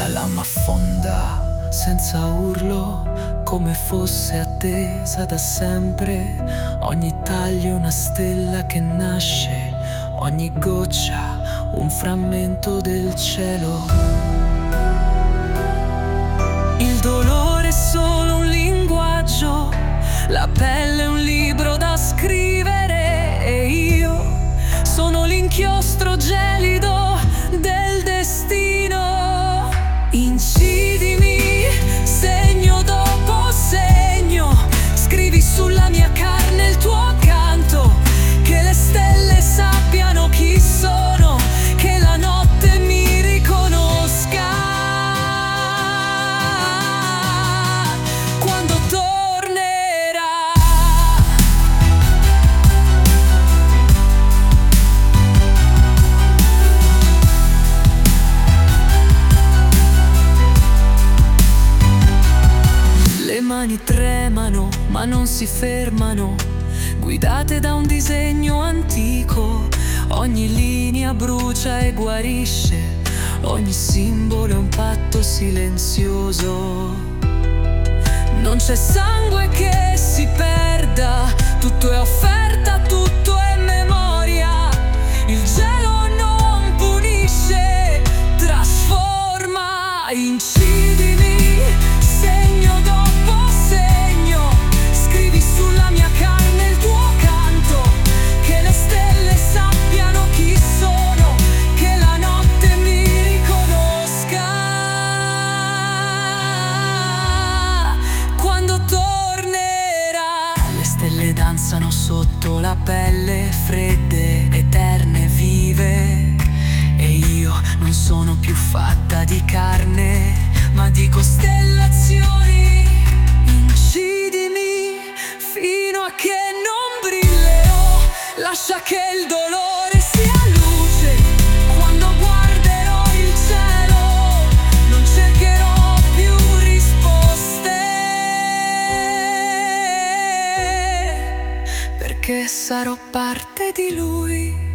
La lama affonda senza urlo, come fosse attesa da sempre. Ogni taglio è una stella che nasce, ogni goccia un frammento del cielo. Il dolore è solo un linguaggio, la pelle è un libro da scrivere, e io sono l'inchiostro gelido del destino. Incidimi, segno dopo segno, scrivi sulla mia carne il tuo canto, che le stelle sappiano chi sono, che la notte mi riconosca quando tornerà. Le mani tremano ma non si fermano, guidate da un disegno antico. Ogni linea brucia e guarisce, ogni simbolo è un patto silenzioso. Non c'è sangue che si perda, tutto è offerta, tutto è memoria. Il gelo non punisce, trasforma. Incidimi, segno dopo segno, scrivi sulla mia carne il tuo canto, che le stelle sappiano chi sono, che la notte mi riconosca quando tornerà. Le stelle danzano sotto la pelle, fredde, eterne, vive, e io non sono più fatta di carne, ma di costellazioni. Incidimi fino a che non brillerò, lascia che il dolore sia luce. Quando guarderò il cielo non cercherò più risposte, perché sarò parte di lui.